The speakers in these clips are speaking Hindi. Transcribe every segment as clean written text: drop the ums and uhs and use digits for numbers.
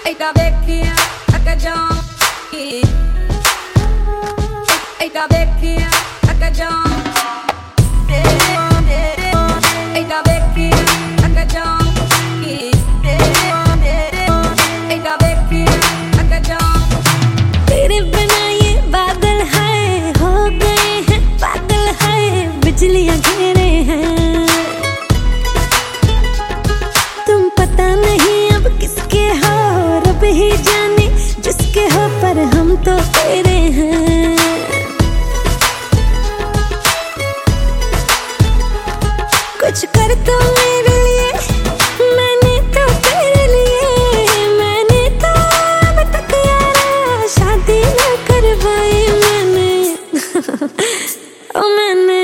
Eita bequinha, acajão. Eita bequinha, acajão. Eita bequinha, acajão. Eita bequinha, acajão. तेरे बिना ये बादल है हो गए हैं पागल है बिजलियां घेरे हैं तुम पता नहीं अब किसके हो रब ही जाने जिसके हो पर हम तो तेरे हैं कुछ कर तो मेरे लिए मैंने तो तेरे लिए मैंने तो अब तक यारा शादी न करवाई मैंने ओ मैंने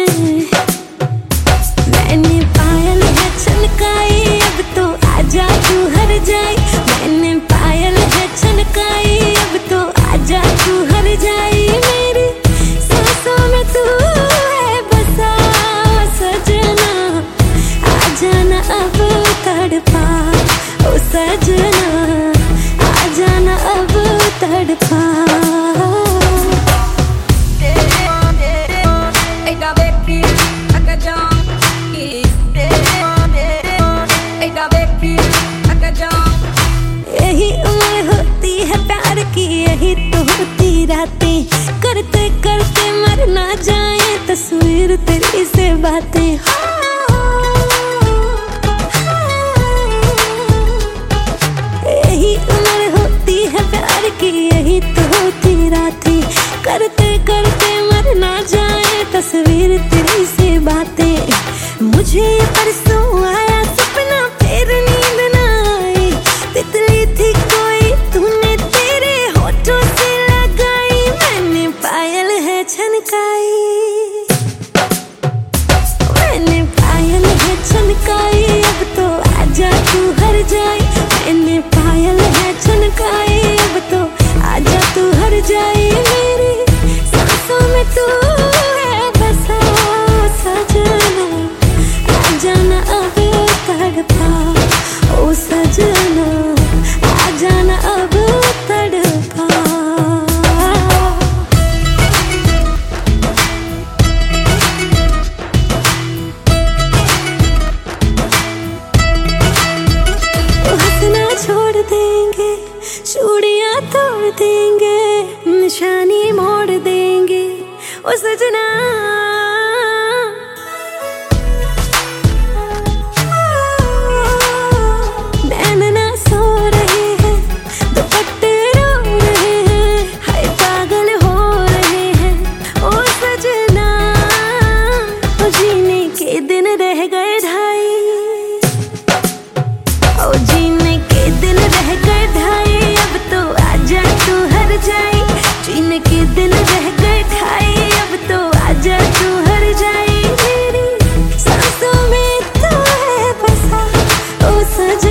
पायल है छनकाई अब तो आजा तू हर जाए मैंने पायल है छनकाई अब तो आजा तू हर जाए मेरी सांसों में तू है बसा सजना आ जाना अब तड़पा ओ सजना आ जाना अब तड़पा Eita bequinha, acajão. Eita bequinha, acajão. यही उम्र होती है प्यार की यही तो होती रातें करते करते मर ना जाए तस्वीर तेरी से बातें यही उम्र होती है प्यार की यही तो होती रातें करते करते मर ना जाए तस्वीर तेरी से बातें मुझे ये परसों आया सपना फिर नींद ना आई तितली थी कोई तूने तेरे होठों से लगाई मैंने पायल है छनकाई मैंने पायल है छनकाई अब तो आजा तू हर जाए मैंने पायल है छनकाई अब तो आजा तू हर जाए मेरी सांसों में तू है बसा सजना आ जाना अब तड़पा ओ सजना आ जाना अब तड़पा हंसना छोड़ देंगे चूड़ियां तोड़ देंगे निशानी मोड़ देंगे ओ सजना नैन ना सो रहे हैं दुपट्टे रो रहे हैं हाय पागल हो रहे हैं ओ सजना ओ जीने के दिन रह गए ढाई ओ जीने के दिन रह गए ढाई अब तो आजा तू हर जाए जीने के दिन रह गए ढाई अब तो आजा तू हर जाए मेरी सांसों में तो है बसा ओ सजना